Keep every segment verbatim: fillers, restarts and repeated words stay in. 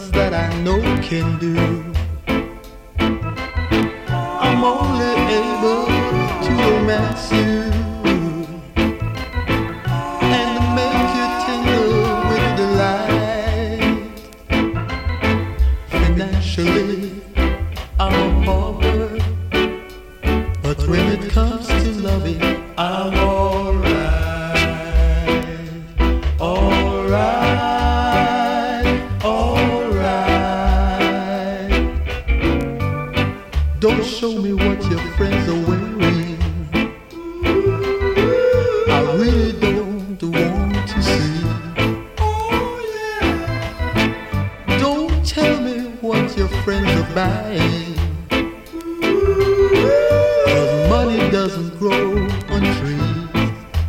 that I know can do. I'm only able to romance you and to make you tingle with delight. Financially, I'm a pauper, but when it comes to loving, I'm alright. Don't show me what your friends are wearing. I really don't want to see. Don't tell me what your friends are buying, 'cause money doesn't grow on trees.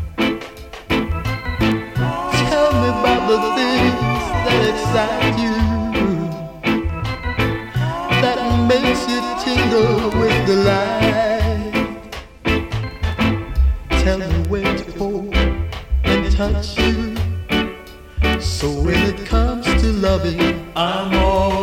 Tell me about the things that excite you, that makes you tingle with delight. Tell me where to hold and touch you, so when it comes to loving, I'm all